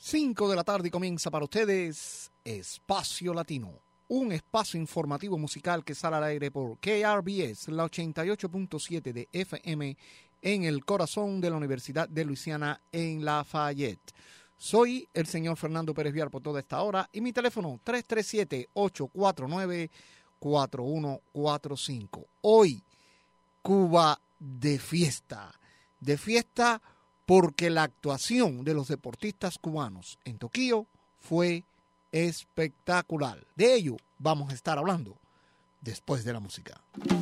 5 de la tarde y comienza para ustedes Espacio Latino, un espacio informativo musical que sale al aire por KRBS, la 88.7 de FM, en el corazón de la Universidad de Luisiana en Lafayette. Soy el señor Fernando Pérez Viar por toda esta hora y mi teléfono 337-849-4145. Hoy, Cuba de fiesta porque la actuación de los deportistas cubanos en Tokio fue espectacular. De ello vamos a estar hablando después de la música.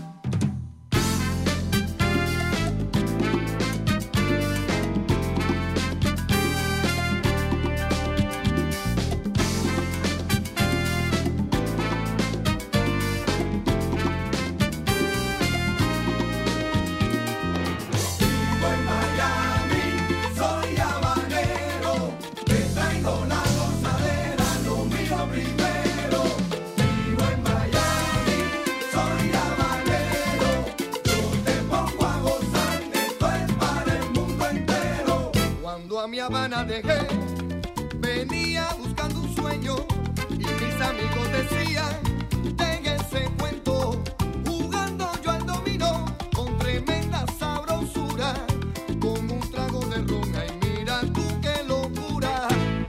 A mi Habana dejé, venía buscando un sueño y mis amigos decían, en ese cuento, jugando yo al dominó con tremenda sabrosura, con un trago de ron, ay mira tú qué locura.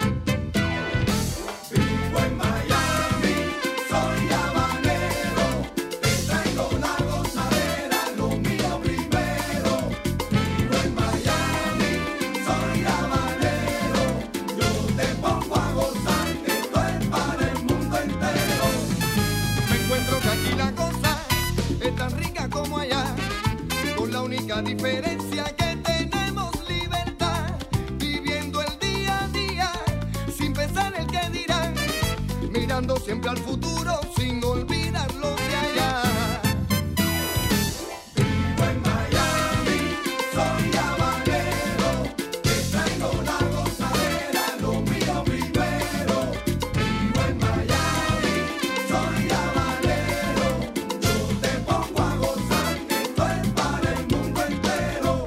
Vivo en Miami, soy habanero, te traigo la gozadera, lo mío primero. Vivo en Miami, soy como allá, con la única diferencia que tenemos libertad, viviendo el día a día, sin pensar el que dirán, mirando siempre al futuro, sin olvidar lo de allá. Vivo en Miami, soy habanero, te traigo la gozadera, lo mío primero. Vivo en Miami, soy habanero, yo te pongo a gozar, esto es para el mundo entero.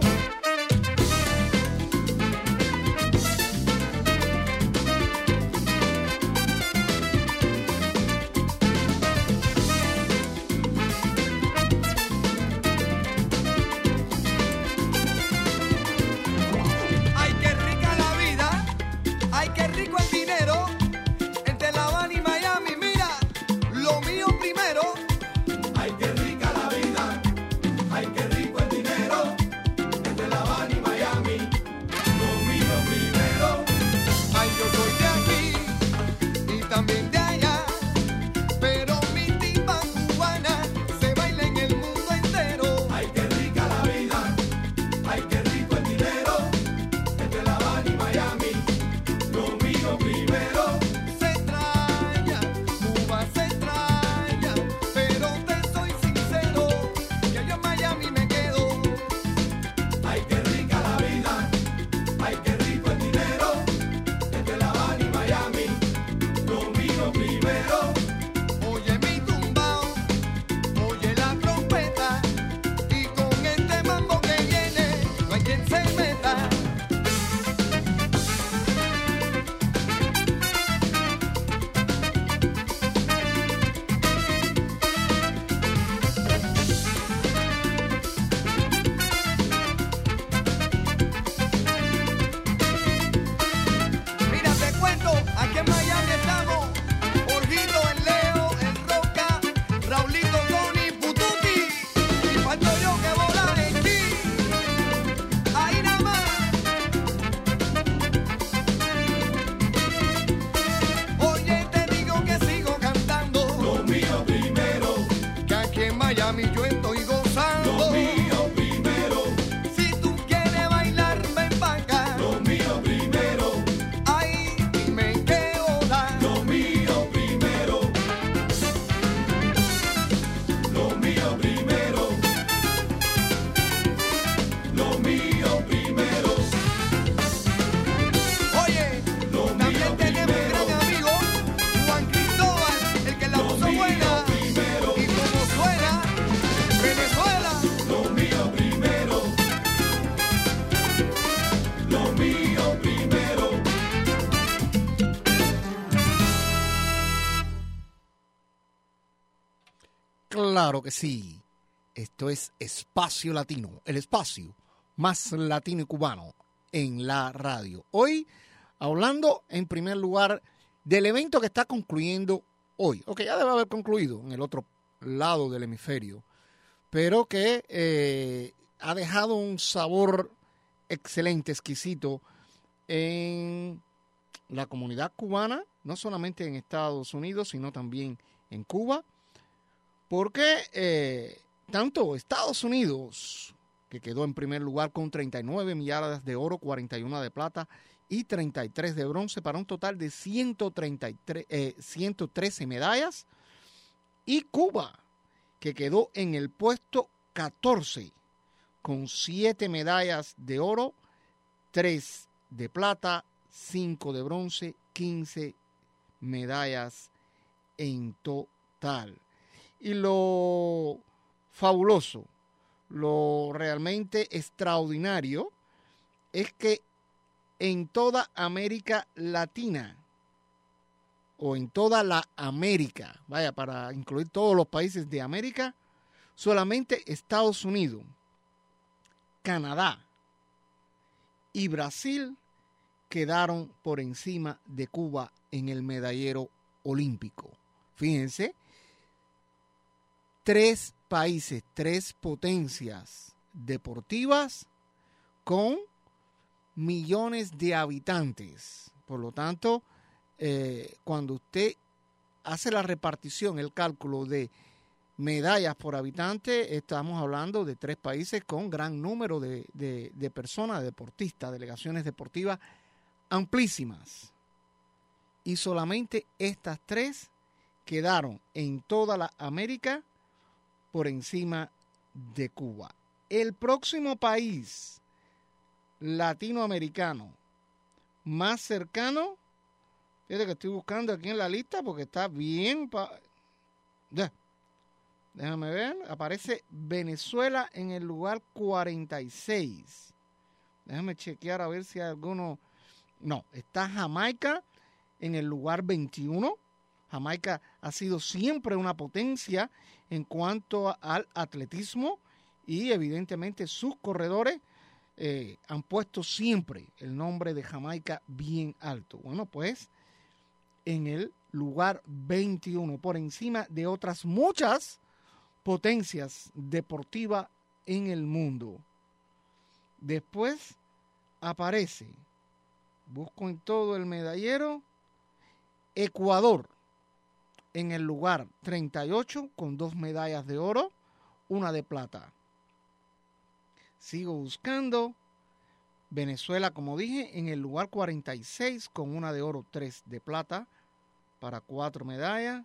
Claro que sí. Esto es Espacio Latino, el espacio más latino y cubano en la radio. Hoy hablando en primer lugar del evento que está concluyendo hoy, o que ya debe haber concluido en el otro lado del hemisferio, pero que ha dejado un sabor excelente, exquisito en la comunidad cubana, no solamente en Estados Unidos, sino también en Cuba, porque tanto Estados Unidos, que quedó en primer lugar con 39 medallas de oro, 41 de plata y 33 de bronce, para un total de 113 medallas, y Cuba, que quedó en el puesto 14 con 7 medallas de oro, 3 de plata, 5 de bronce, 15 medallas en total. Y lo fabuloso, lo realmente extraordinario es que en toda América Latina, o en toda la América, vaya, para incluir todos los países de América, solamente Estados Unidos, Canadá y Brasil quedaron por encima de Cuba en el medallero olímpico. Fíjense, 3 países, 3 potencias deportivas con millones de habitantes. Por lo tanto, cuando usted hace la repartición, el cálculo de medallas por habitante, estamos hablando de 3 países con gran número de personas, de deportistas, delegaciones deportivas amplísimas. Y solamente estas 3 quedaron en toda la América por encima de Cuba. El próximo país latinoamericano más cercano, fíjate que estoy buscando aquí en la lista porque está bien. Déjame ver, aparece Venezuela en el lugar 46. Déjame chequear a ver si hay alguno. No, está Jamaica en el lugar 21. Jamaica ha sido siempre una potencia en cuanto al atletismo y evidentemente sus corredores han puesto siempre el nombre de Jamaica bien alto. Bueno, pues en el lugar 21, por encima de otras muchas potencias deportivas en el mundo. Después aparece, busco en todo el medallero, Ecuador en el lugar 38 con 2 medallas de oro, 1 de plata. Sigo buscando. Venezuela, como dije, en el lugar 46 con 1 de oro, 3 de plata para 4 medallas.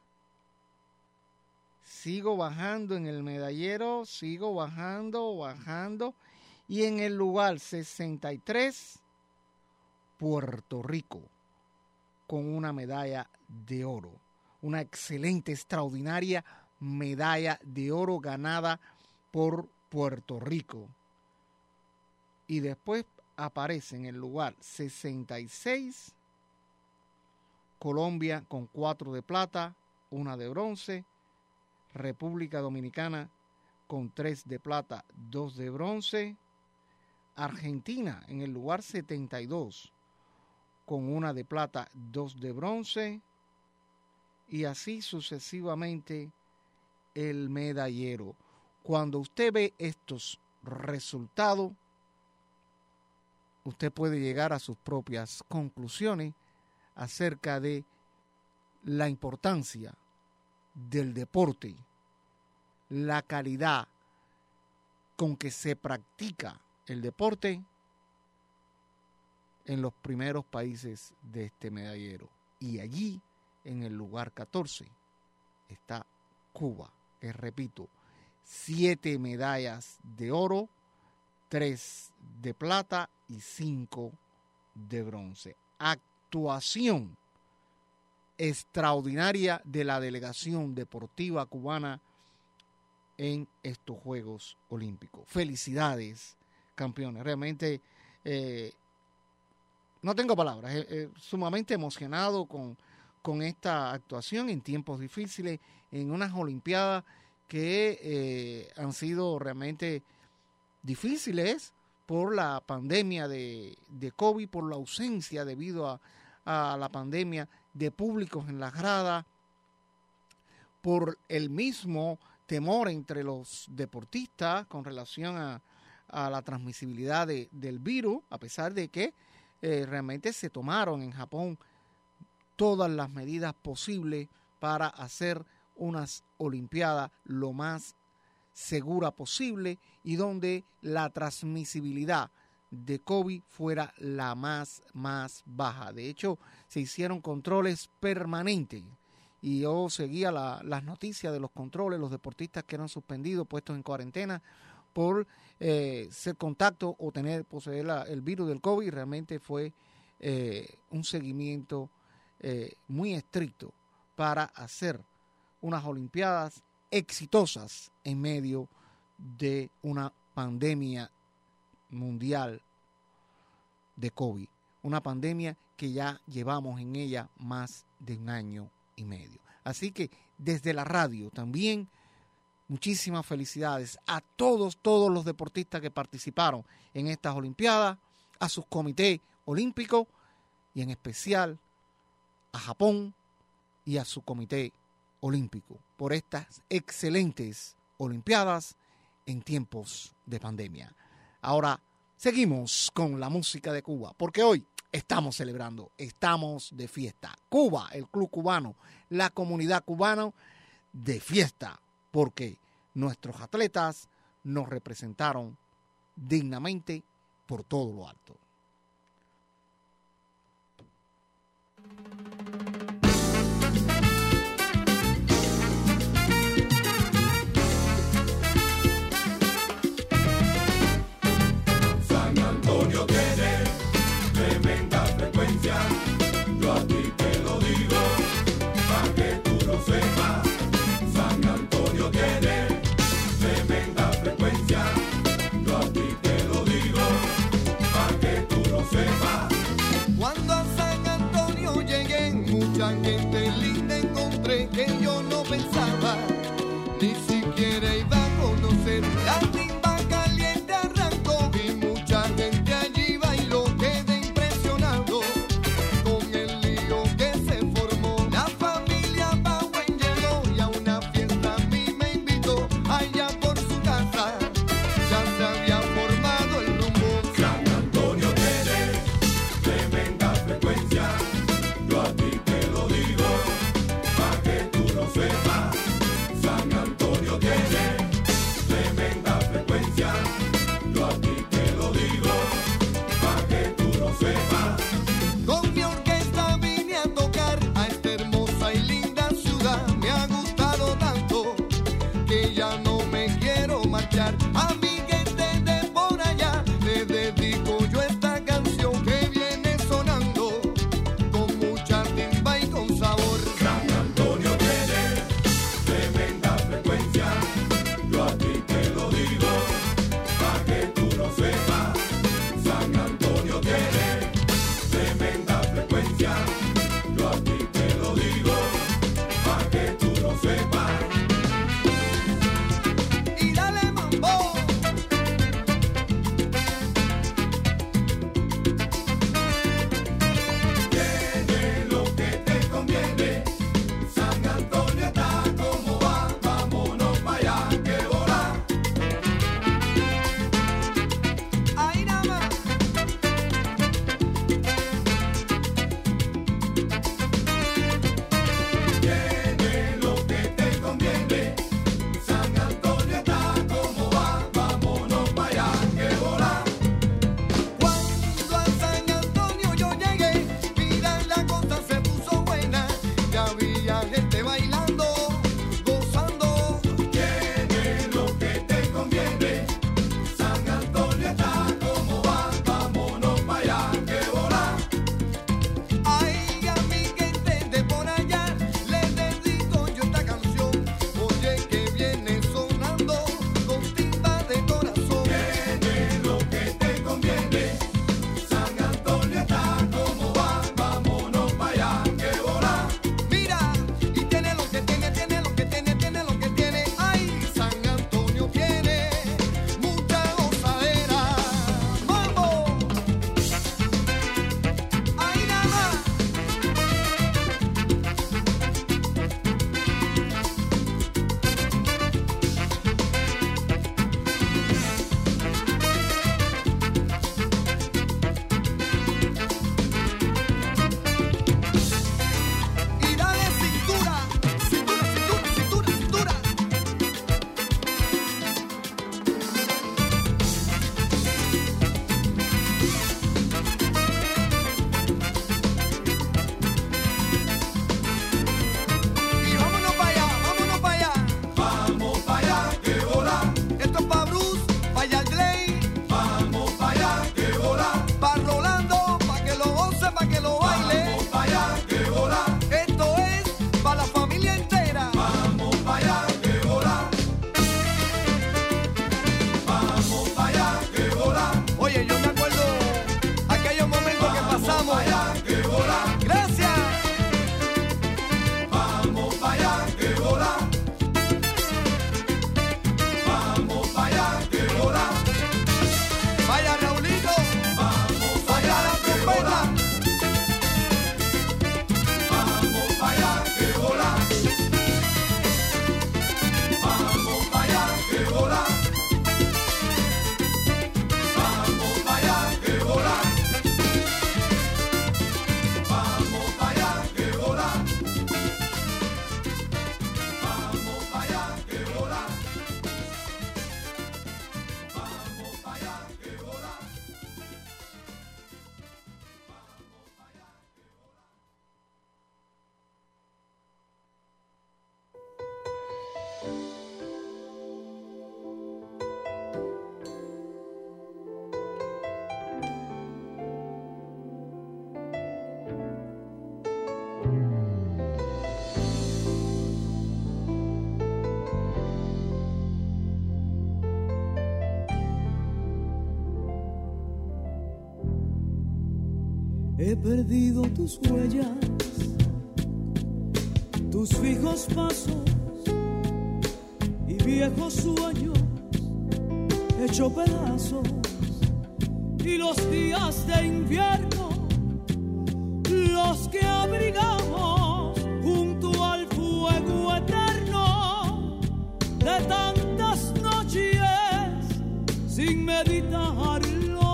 Sigo bajando en el medallero, sigo bajando. Y en el lugar 63, Puerto Rico con 1 medalla de oro. Una excelente, extraordinaria medalla de oro ganada por Puerto Rico. Y después aparece en el lugar 66 Colombia con 4 de plata, 1 de bronce. República Dominicana con 3 de plata, 2 de bronce. Argentina en el lugar 72 con 1 de plata, 2 de bronce. Y así sucesivamente el medallero. Cuando usted ve estos resultados, usted puede llegar a sus propias conclusiones acerca de la importancia del deporte, la calidad con que se practica el deporte en los primeros países de este medallero. Y allí, en el lugar 14, está Cuba, que repito, 7 medallas de oro, 3 de plata y 5 de bronce. Actuación extraordinaria de la delegación deportiva cubana en estos Juegos Olímpicos. Felicidades, campeones. Realmente no tengo palabras. Sumamente emocionado con esta actuación en tiempos difíciles, en unas Olimpiadas que han sido realmente difíciles por la pandemia de COVID, por la ausencia debido a la pandemia de públicos en las gradas, por el mismo temor entre los deportistas con relación a la transmisibilidad del virus, a pesar de que realmente se tomaron en Japón todas las medidas posibles para hacer unas Olimpiadas lo más segura posible y donde la transmisibilidad de COVID fuera la más baja. De hecho, se hicieron controles permanentes y yo seguía las noticias de los controles, los deportistas que eran suspendidos, puestos en cuarentena por ser contacto o poseer el virus del COVID. Realmente fue un seguimiento muy estricto para hacer unas Olimpiadas exitosas en medio de una pandemia mundial de COVID. Una pandemia que ya llevamos en ella más de 1 año y medio. Así que desde la radio también muchísimas felicidades a todos los deportistas que participaron en estas Olimpiadas, a sus comités olímpicos y en especial a Japón y a su comité olímpico por estas excelentes Olimpiadas en tiempos de pandemia. Ahora seguimos con la música de Cuba, porque hoy estamos celebrando, estamos de fiesta. Cuba, el club cubano, la comunidad cubana de fiesta, porque nuestros atletas nos representaron dignamente por todo lo alto. San Antonio tiene tremenda frecuencia, yo a ti te lo digo, para que tú lo sepas. San Antonio tiene tremenda frecuencia, yo a ti te lo digo, para que He perdido tus huellas, tus fijos pasos y viejos sueños hecho pedazos, y los días de invierno, los que abrigamos junto al fuego eterno de tantas noches sin meditarlo.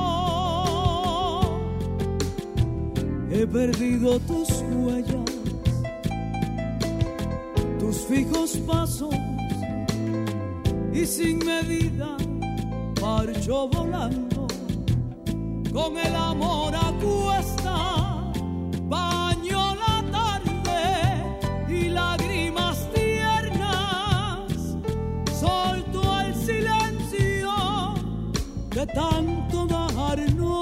He perdido tus huellas, tus fijos pasos, y sin medida marcho volando. Con el amor a cuesta baño la tarde y lágrimas tiernas solto al silencio de tanto darnos.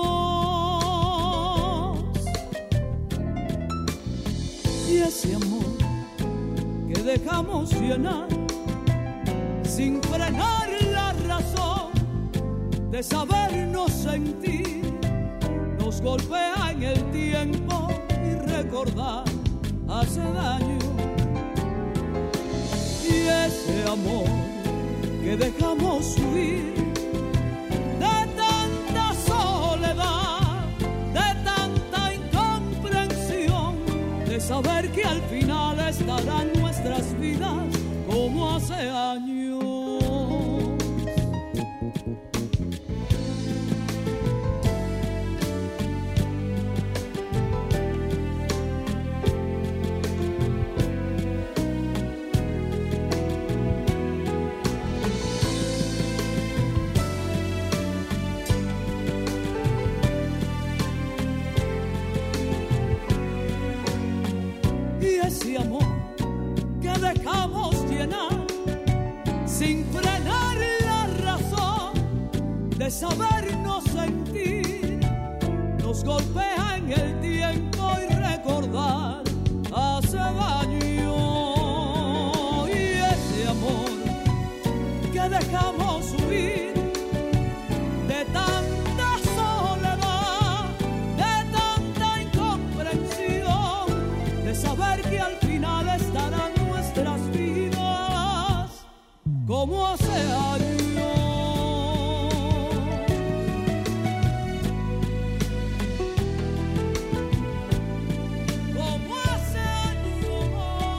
Y ese amor que dejamos llenar sin frenar la razón de sabernos sentir, nos golpea en el tiempo y recordar hace daño. Y ese amor que dejamos huir de tanta soledad, de tanta incomprensión, de saber que al final estarán nuestras vidas como hace años. Ese amor que dejamos llenar sin frenar la razón de sabernos sentir, nos golpea en el tiempo y recordar hace daño. Y ese amor que dejamos huir de tanta soledad, de tanta incomprensión, de saber que al final estarán nuestras vidas como hace años. Como hace años.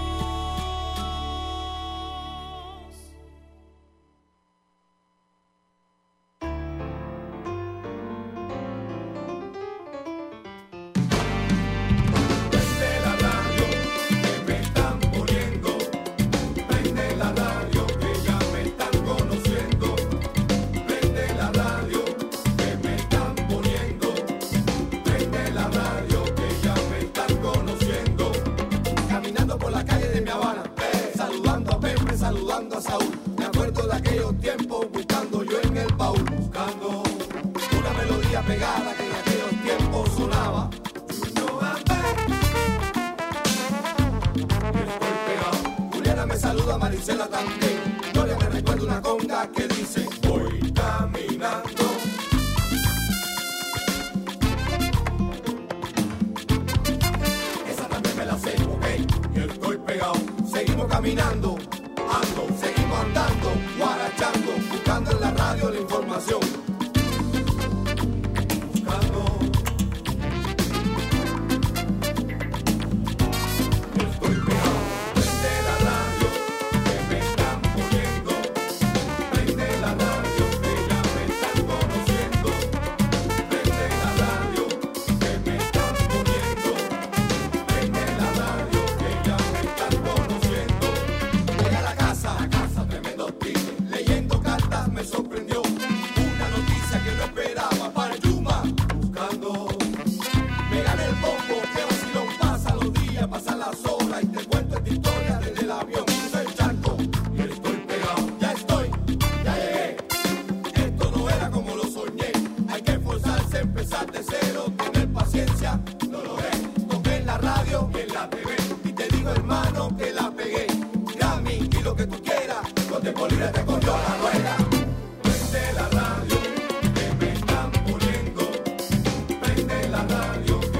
Saludando a Saúl, me acuerdo de aquellos tiempos, buscando yo en el baúl, buscando una melodía pegada que en aquellos tiempos sonaba. Estoy pegado. Juliana me saluda, Maricela también. Gloria me recuerda una conga que dice: voy caminando. Esa también me la sé, ok, y estoy pegado. Seguimos caminando. Seguimos andando, guarachando, buscando en la radio la información. Buscando. Estoy pegado. Prende la radio que me están poniendo. Prende la radio que ya me están conociendo. Prende la radio que me están poniendo. Prende la radio que ya me están conociendo. Voy a la casa, tremendo tigre, leyendo cartas me sorprendió una noticia que no esperaba para el Yuma, buscando. Me gané el bombo, que vacilón, pasa los días, pasan las horas y te cuento esta historia desde el avión, crucé el charco y estoy pegado, ya estoy, ya llegué. Esto no era como lo soñé, hay que esforzarse, empezar de cero, tener paciencia, lo logré. Toqué en la radio y en la TV y te digo, hermano, que la pegué. Grammy y lo que tú quieras, con tiempo libre te cogió la rueda. Prende la radio que me están poniendo. Prende la radio que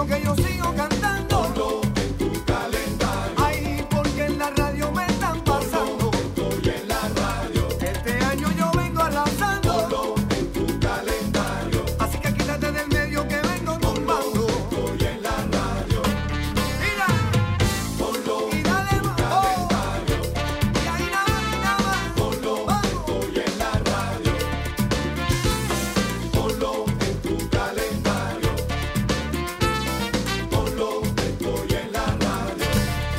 que yo sigo cantando. Ponlo en tu calendario. Ay, porque en la radio me están pasando. Estoy en la radio. Este año yo vengo arrasando. Ponlo en tu calendario. Así que quítate del medio que vengo tumbando. Estoy en la radio. Mira, Ponlo y dale más. Oh, calendario. y ahí nada más. Ponlo, Vamos. estoy en la radio. Ponlo en tu calendario. Ponlo, estoy en la radio.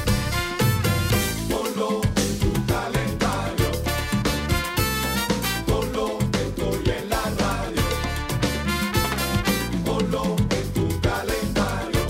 Ponlo en tu calendario. Ponlo, estoy en la radio. Ponlo en tu calendario.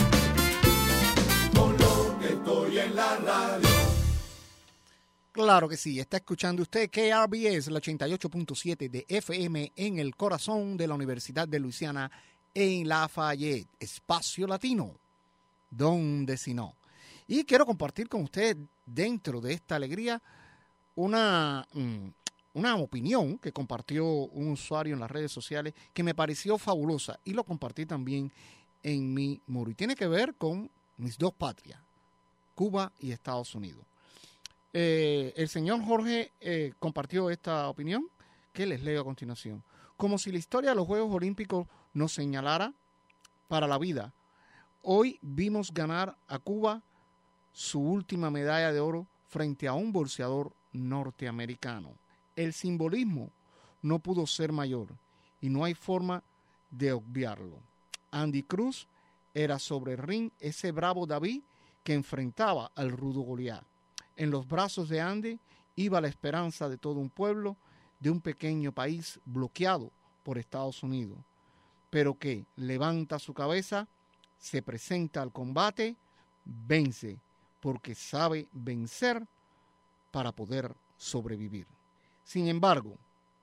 Ponlo, estoy en la radio. Claro que sí, está escuchando usted KRBS, el 88.7 de FM en el corazón de la Universidad de Luisiana en Lafayette, Espacio Latino, donde si no. Y quiero compartir con usted dentro de esta alegría una opinión que compartió un usuario en las redes sociales que me pareció fabulosa y lo compartí también en mi muro. Y tiene que ver con mis dos patrias, Cuba y Estados Unidos. El señor Jorge compartió esta opinión que les leo a continuación. Como si la historia de los Juegos Olímpicos nos señalara para la vida, hoy vimos ganar a Cuba su última medalla de oro frente a un boxeador norteamericano. El simbolismo no pudo ser mayor y no hay forma de obviarlo. Andy Cruz era sobre el ring ese bravo David que enfrentaba al rudo Goliat. En los brazos de Andy iba la esperanza de todo un pueblo, de un pequeño país bloqueado por Estados Unidos, pero que levanta su cabeza, se presenta al combate, vence, porque sabe vencer para poder sobrevivir. Sin embargo,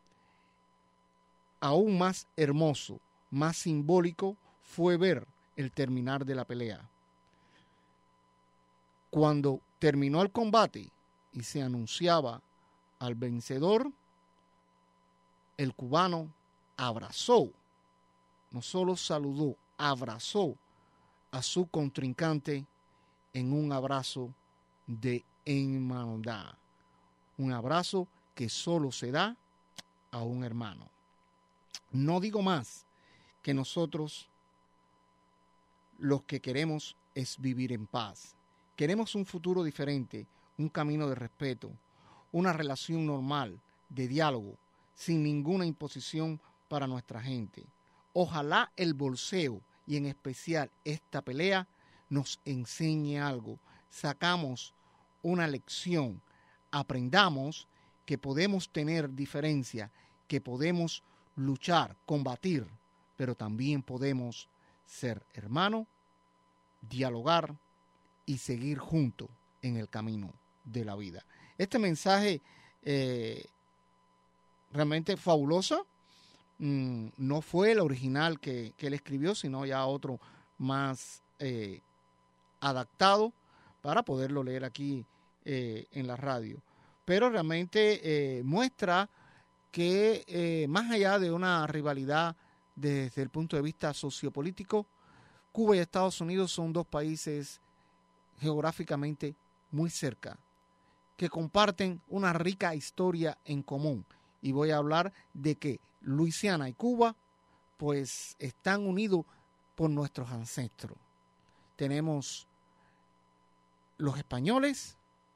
aún más hermoso, más simbólico fue ver el terminar de la pelea. Cuando terminó el combate y se anunciaba al vencedor, el cubano abrazó, no solo saludó, abrazó a su contrincante en un abrazo de hermandad. Un abrazo que solo se da a un hermano. No digo más que nosotros los que queremos es vivir en paz. Queremos un futuro diferente, un camino de respeto, una relación normal, de diálogo, sin ninguna imposición para nuestra gente. Ojalá el boxeo y en especial esta pelea nos enseñe algo. Sacamos una lección, aprendamos que podemos tener diferencia, que podemos luchar, combatir, pero también podemos ser hermanos, dialogar y seguir juntos en el camino de la vida. Este mensaje realmente fabuloso. No fue el original que él escribió, sino ya otro más adaptado para poderlo leer aquí en la radio. Pero realmente muestra que más allá de una rivalidad desde el punto de vista sociopolítico, Cuba y Estados Unidos son dos países geográficamente muy cerca, que comparten una rica historia en común. Y voy a hablar de que Luisiana y Cuba pues están unidos por nuestros ancestros. Tenemos los españoles,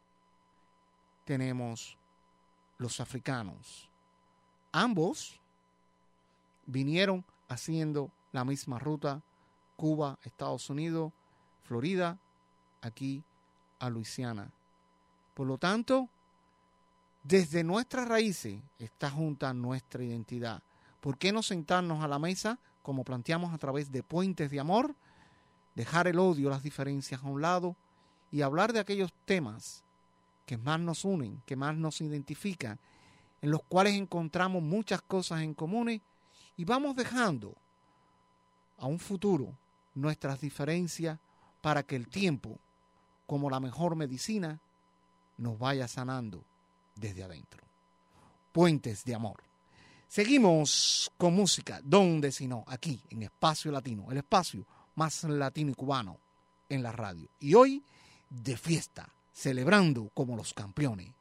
tenemos los africanos. Ambos vinieron haciendo la misma ruta, Cuba, Estados Unidos, Florida, aquí a Luisiana. Por lo tanto, desde nuestras raíces está junta nuestra identidad. ¿Por qué no sentarnos a la mesa, como planteamos a través de puentes de amor, dejar el odio, las diferencias a un lado y hablar de aquellos temas que más nos unen, que más nos identifican, en los cuales encontramos muchas cosas en común y vamos dejando a un futuro nuestras diferencias para que el tiempo, como la mejor medicina, nos vaya sanando desde adentro. Puentes de amor. Seguimos con música, donde si no, aquí en Espacio Latino, el espacio más latino y cubano en la radio. Y hoy de fiesta, celebrando como los campeones.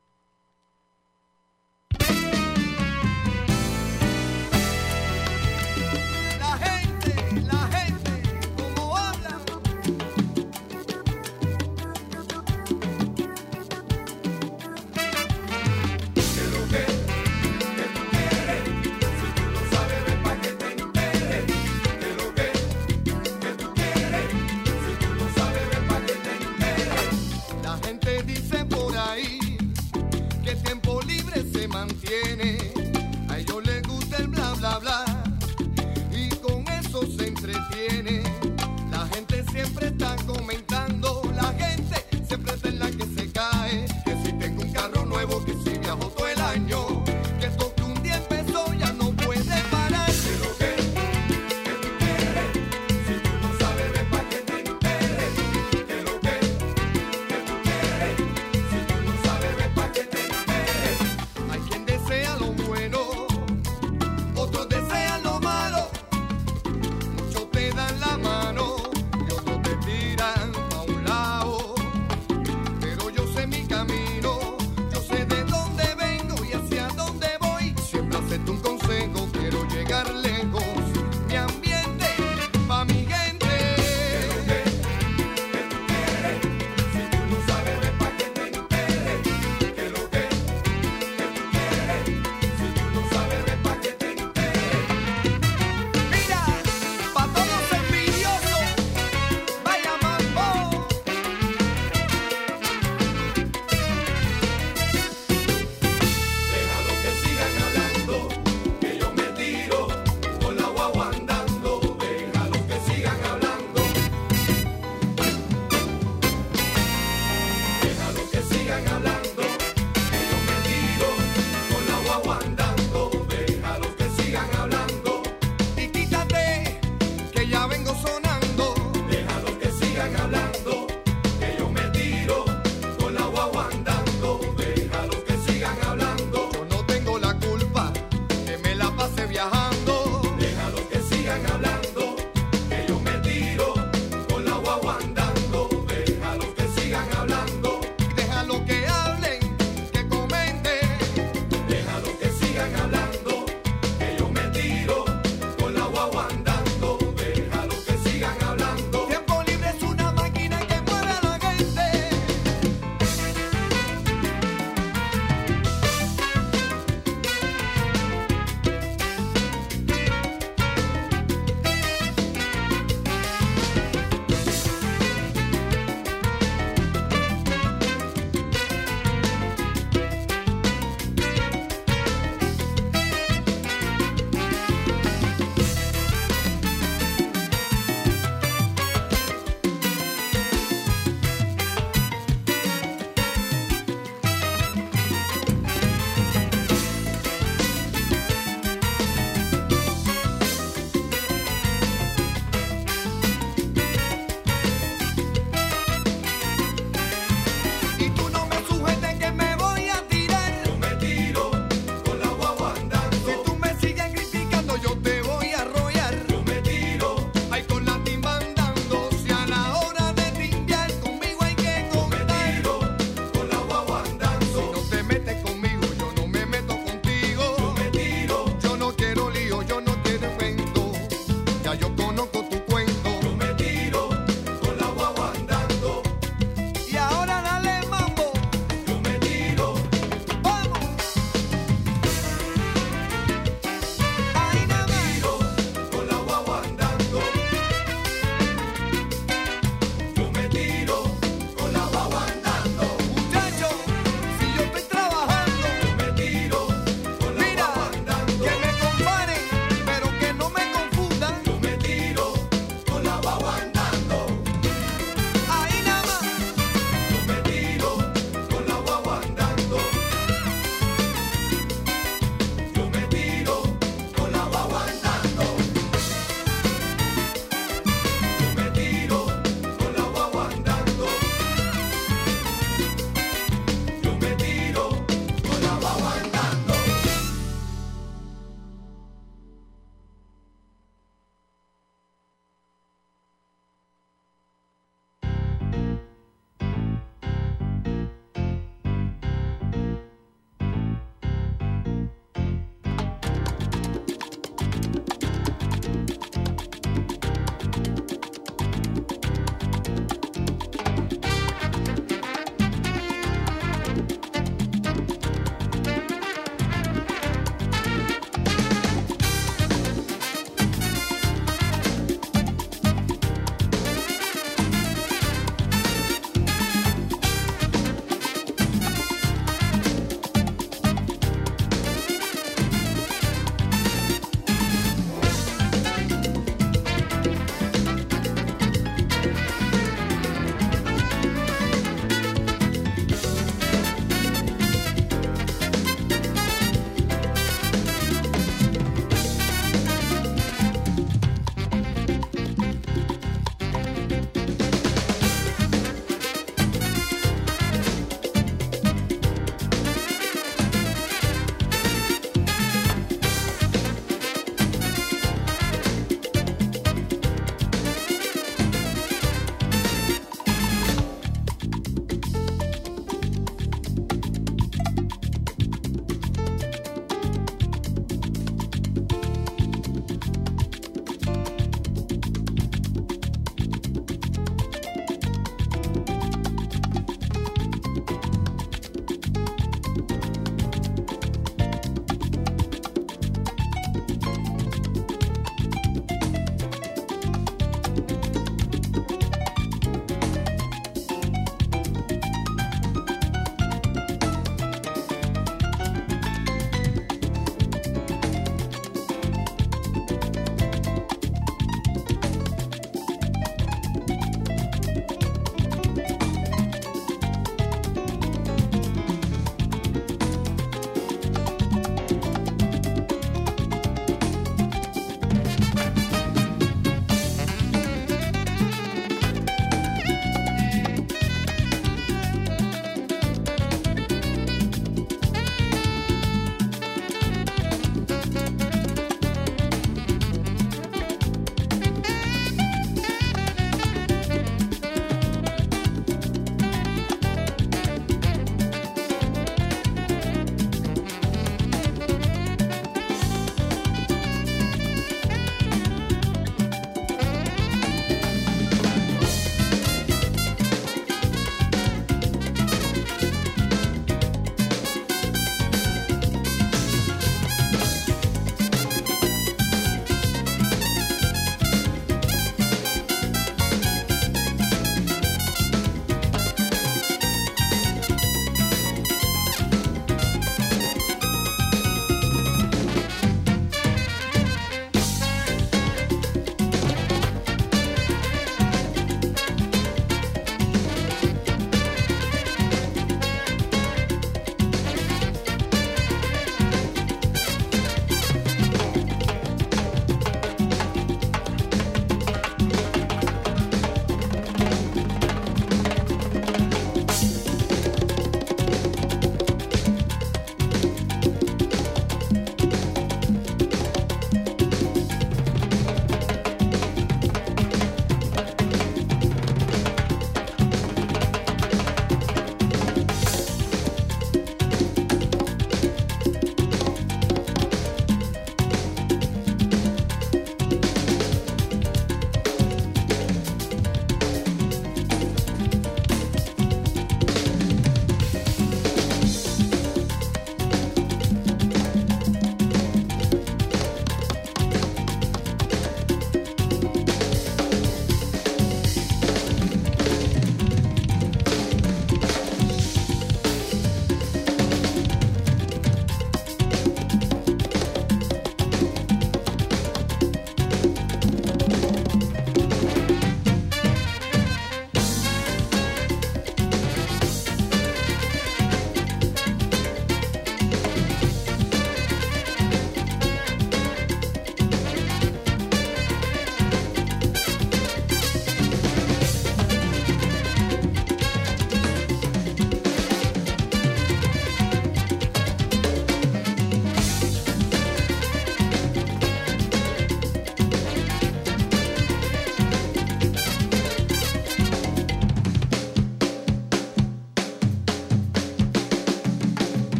La gente, como habla. Que lo que tú quieres, si tú lo sabes, ven pa' que te enteres. Que lo que tú quieres, si tú lo sabes, ven pa' que te enteres. La gente dice por ahí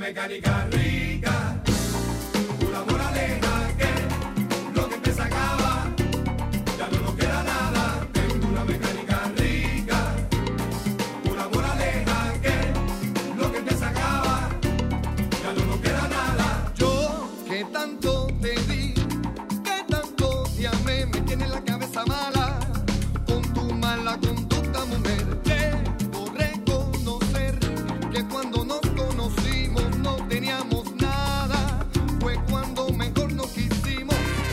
mecánica rica, una moraleja que lo que empieza acaba, ya no nos queda nada. Tengo una mecánica rica, una moraleja que lo que empieza acaba, ya no nos queda nada. Yo que tanto te di, que tanto te amé, me tiene la cabeza mala con tu mala conducta, mujer. Debo reconocer que cuando nos conocimos no teníamos nada, fue cuando mejor nos quisimos.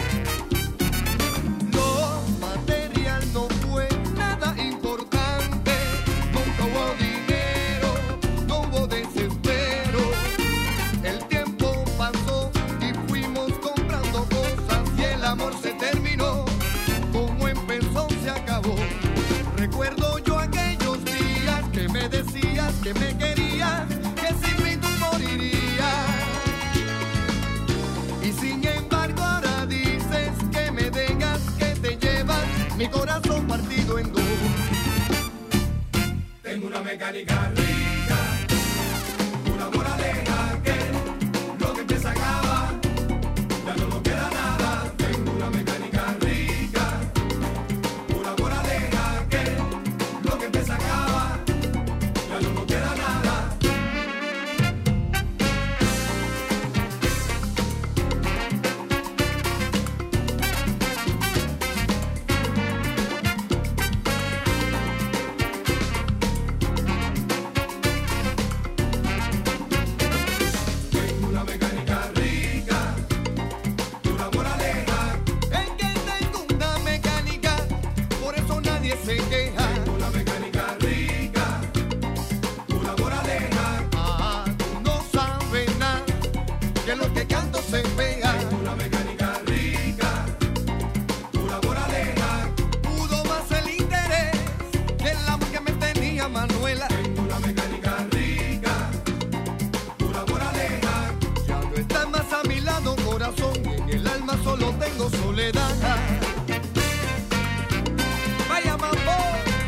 Lo material no fue nada importante, nunca hubo dinero, no hubo desespero. El tiempo pasó y fuimos comprando cosas y el amor se terminó, como empezó se acabó. Recuerdo yo aquellos días que me decías que me querías, que sin mí tú morirías. Y sin embargo ahora dices que me dejas, que te llevas mi corazón partido en dos. Tengo una mecánica rica, una moraleja que lo que empieza acaba, ya no nos queda nada. Tengo una mecánica rica, una moraleja que lo que empieza acaba, ya no nos queda nada. Tengo una mecánica rica, una moraleja, Es que tengo una mecánica, por eso nadie se queja. una mecánica rica, una moraleja, Ah, tú no sabes nada, que lo que canto se pega. una mecánica rica, una moraleja. Pudo más el interés que el amor que me tenía Manuela. Tengo una mecánica rica, una moraleja. Ya no estás más a mi lado, corazón, y en el alma solo tengo soledad. Vaya mambo.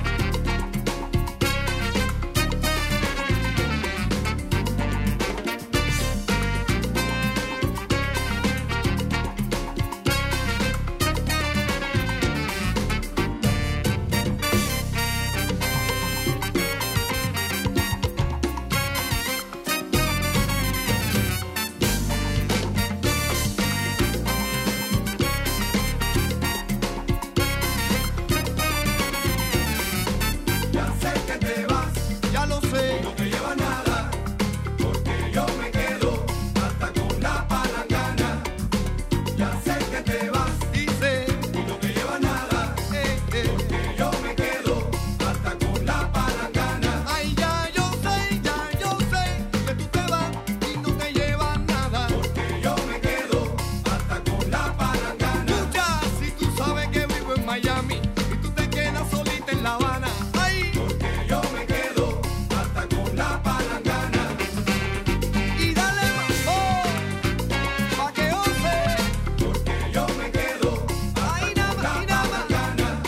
Ya sé que te vas, Ya lo sé, no te lleva nada, porque yo me quedo hasta con la palangana. Ya sé que te vas dice, y no te lleva nada, porque yo me quedo hasta con la palangana. Ay, ya yo sé que tú te vas y no te llevas nada. Porque yo me quedo hasta con la palangana. Escucha, si tú sabes que vivo en Miami y tú te quedas solita en La Habana. Ay, Porque yo me quedo hasta con la palangana. y dale mambo, pa' que ose. Porque yo me quedo Ay, hasta nada con más, y la nada más. palangana.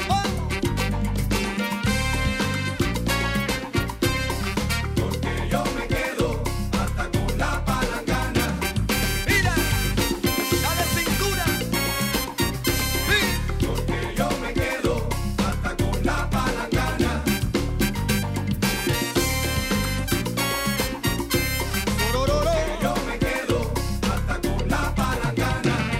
Porque yo me quedo hasta con la palangana. Mira, dale cintura. Sí, Porque yo me quedo hasta con la palangana. sorororo. Yo me quedo hasta con la palangana.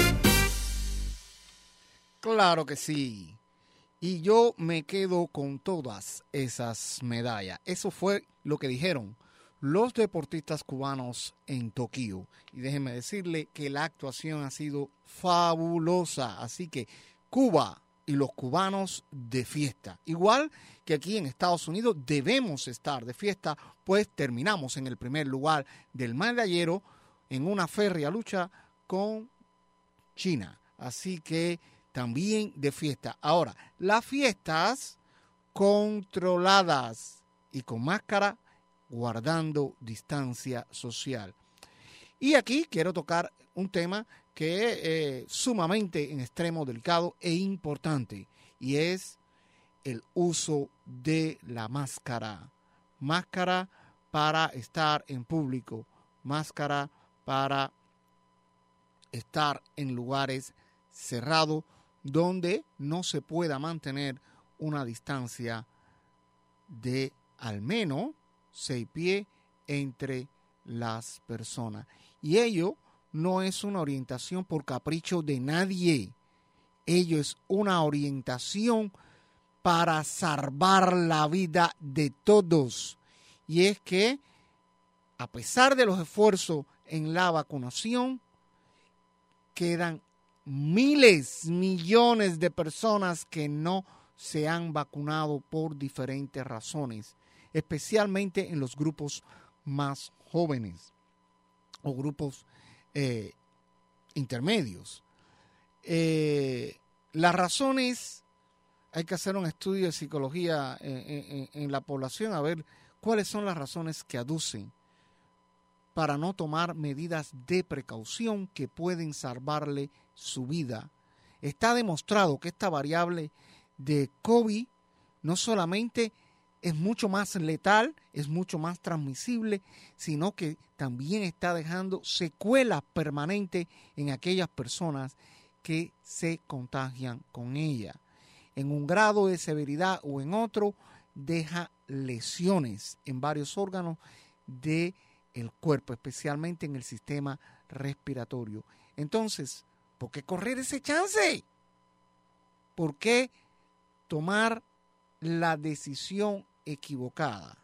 Claro que sí. Y yo me quedo con todas esas medallas. Eso fue lo que dijeron los deportistas cubanos en Tokio. Y déjenme decirle que la actuación ha sido fabulosa. Así que Cuba y los cubanos de fiesta. Igual que aquí en Estados Unidos debemos estar de fiesta, pues terminamos en el primer lugar del medallero en una férrea lucha con China. Así que también de fiesta. Ahora, las fiestas controladas y con máscara, guardando distancia social. Y aquí quiero tocar un tema que es sumamente en extremo delicado e importante, y es el uso de la máscara. Máscara para estar en público, máscara para estar en lugares cerrados donde no se pueda mantener una distancia de al menos 6 pies entre las personas. Y ello no es una orientación por capricho de nadie. Ello es una orientación para salvar la vida de todos. Y es que, a pesar de los esfuerzos en la vacunación, quedan miles, millones de personas que no se han vacunado por diferentes razones, especialmente en los grupos más jóvenes o grupos intermedios. Las razones, hay que hacer un estudio de psicología en la población a ver cuáles son las razones que aducen para no tomar medidas de precaución que pueden salvarle su vida. Está demostrado que esta variable de COVID no solamente es mucho más letal, es mucho más transmisible, sino que también está dejando secuelas permanentes en aquellas personas que se contagian con ella. En un grado de severidad o en otro, deja lesiones en varios órganos del cuerpo, especialmente en el sistema respiratorio. Entonces, ¿por qué correr ese chance? ¿Por qué tomar la decisión equivocada?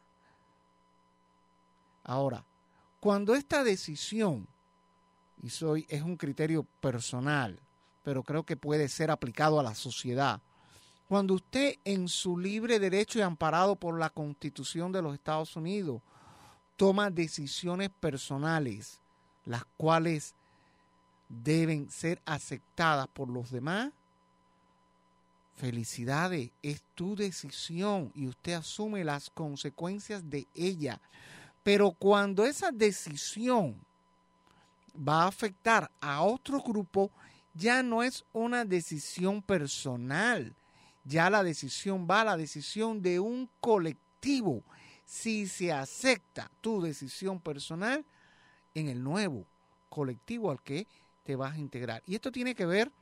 Ahora, cuando esta decisión, es un criterio personal, pero creo que puede ser aplicado a la sociedad, cuando usted en su libre derecho y amparado por la Constitución de los Estados Unidos toma decisiones personales, las cuales deben ser aceptadas por los demás, felicidades, es tu decisión y usted asume las consecuencias de ella. Pero cuando esa decisión va a afectar a otro grupo, ya no es una decisión personal, ya la decisión va a la decisión de un colectivo. Si se acepta tu decisión personal en el nuevo colectivo al que te vas a integrar. Y esto tiene que ver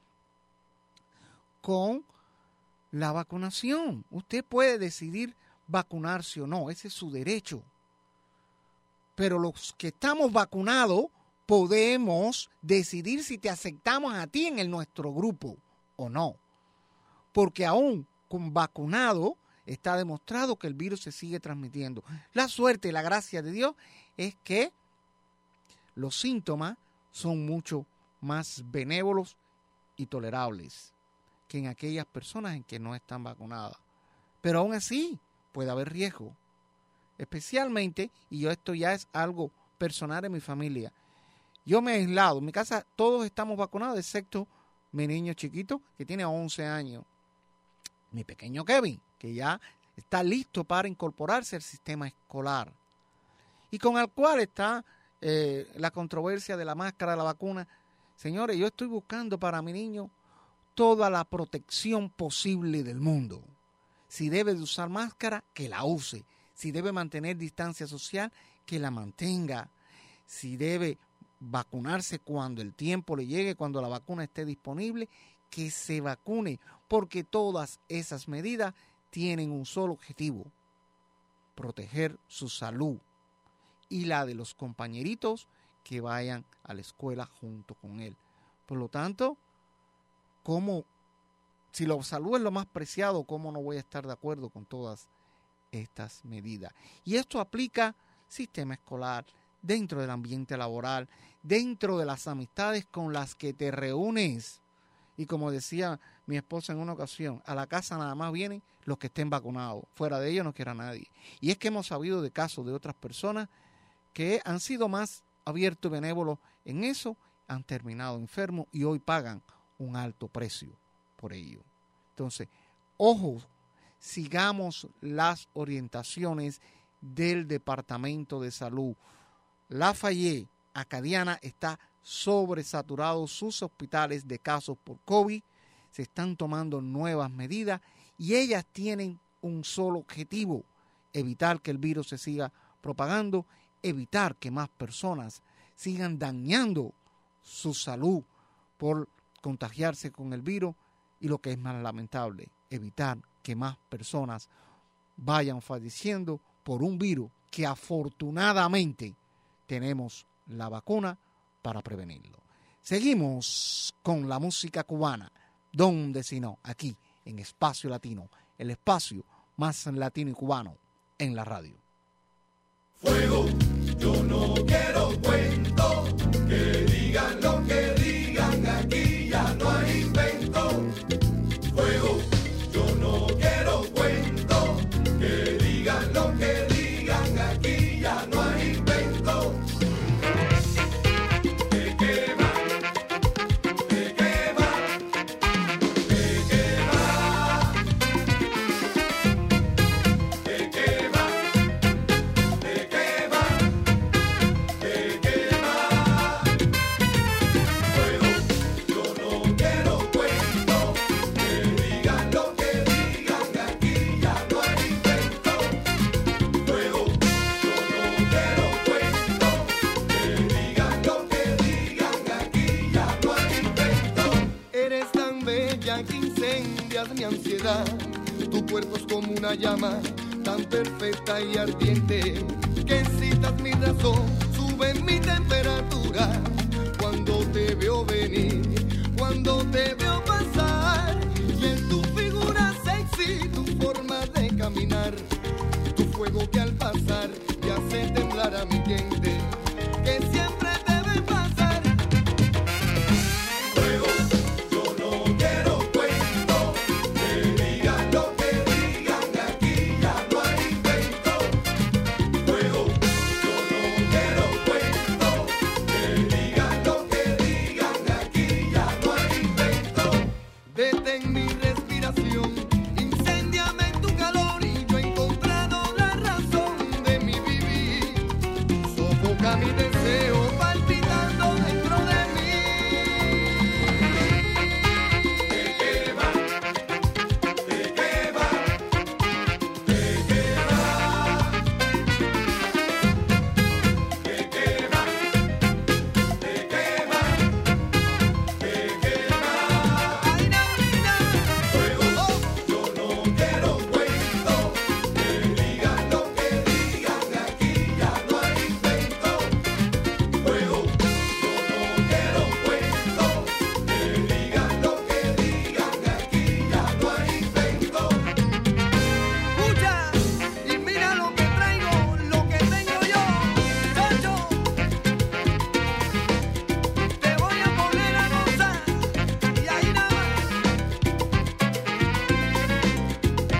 con la vacunación. Usted puede decidir vacunarse o no, ese es su derecho. Pero los que estamos vacunados podemos decidir si te aceptamos a ti en nuestro grupo o no. Porque aún con vacunado está demostrado que el virus se sigue transmitiendo. La suerte y la gracia de Dios es que los síntomas son mucho más benévolos y tolerables que en aquellas personas en que no están vacunadas. Pero aún así puede haber riesgo. Especialmente, y esto ya es algo personal en mi familia, yo me he aislado. En mi casa todos estamos vacunados, excepto mi niño chiquito que tiene 11 años. Mi pequeño Kevin, que ya está listo para incorporarse al sistema escolar. Y con el cual está la controversia de la máscara, de la vacuna. Señores, yo estoy buscando para mi niño toda la protección posible del mundo. Si debe de usar máscara, que la use. Si debe mantener distancia social, que la mantenga. Si debe vacunarse cuando el tiempo le llegue, cuando la vacuna esté disponible, que se vacune, porque todas esas medidas tienen un solo objetivo: proteger su salud y la de los compañeritos que vayan a la escuela junto con él. Por lo tanto, si la salud es lo más preciado, ¿cómo no voy a estar de acuerdo con todas estas medidas? Y esto aplica sistema escolar, dentro del ambiente laboral, dentro de las amistades con las que te reúnes. Y como decía mi esposa en una ocasión, a la casa nada más vienen los que estén vacunados. Fuera de ellos no quiera nadie. Y es que hemos sabido de casos de otras personas que han sido más abiertos y benévolos en eso, han terminado enfermos y hoy pagan un alto precio por ello. Entonces, ojo, sigamos las orientaciones del Departamento de Salud. Lafayette, Acadiana, está sobresaturado sus hospitales de casos por COVID. Se están tomando nuevas medidas y ellas tienen un solo objetivo: evitar que el virus se siga propagando, evitar que más personas sigan dañando su salud por contagiarse con el virus y lo que es más lamentable, evitar que más personas vayan falleciendo por un virus que afortunadamente tenemos la vacuna para prevenirlo. Seguimos con la música cubana, donde si no, aquí en Espacio Latino, el espacio más latino y cubano en la radio. Fuego, yo no quiero cuento, que digan lo que digan, aquí ya no hay invento. Fuego, yo no quiero cuento, que digan lo que digan, aquí ya no hay invento. Te quema, te quema, te quema, te quema. Que incendias mi ansiedad. Tu cuerpo es como una llama tan perfecta y ardiente que excitas mi razón, sube mi temperatura cuando te veo venir, cuando te veo pasar, y en tu figura sexy, tu forma de caminar, tu fuego que al pasar te hace temblar a mi gente, que siempre debe pasar. Fuego, yo no quiero cuento, que digan lo que digan, aquí ya no hay invento. Fuego, yo no quiero cuento, que digan lo que digan, aquí ya no hay invento. Detén mi respiración, incéndiame en tu calor y yo he encontrado la razón de mi vivir. Sofoca mi deseo palpitando dentro de mí. Te quema, te quema, te quema, te quema, te quema, te quema. Ay, na, Fuego, yo no quiero cuento, que digan lo que digan, aquí ya no hay invento. Fuego, yo no quiero cuento, que digan lo que digan, aquí ya no hay invento. escucha y mira lo que traigo, lo que tengo yo, chacho. Te voy a poner a gozar y ahí nada más.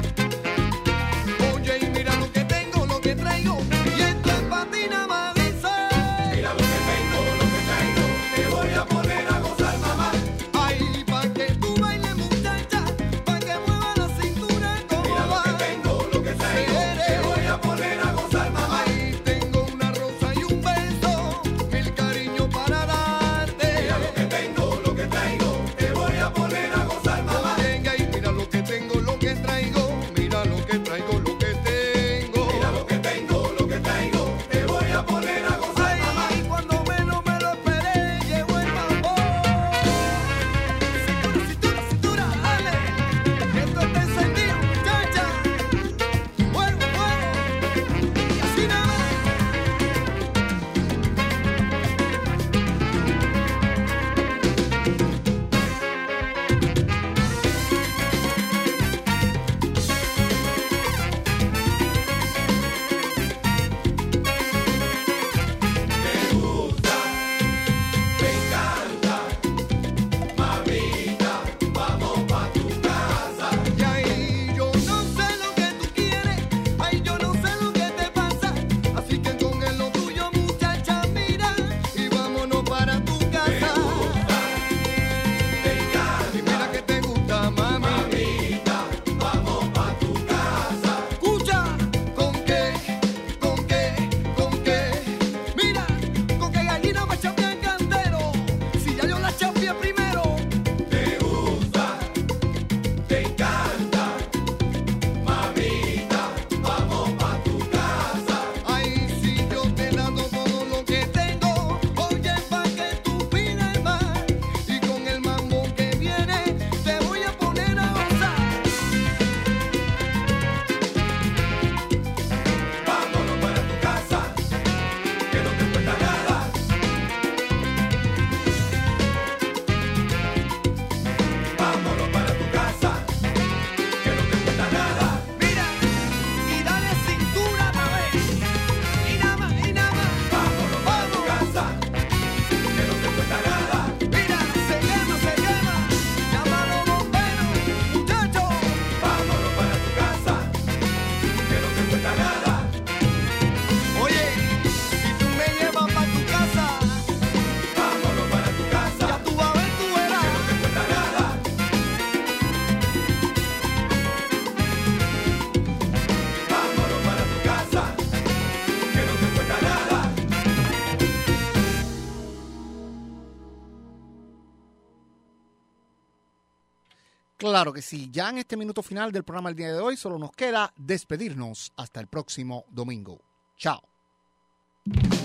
Claro que sí. Ya en este minuto final del programa el día de hoy solo nos queda despedirnos hasta el próximo domingo. Chao.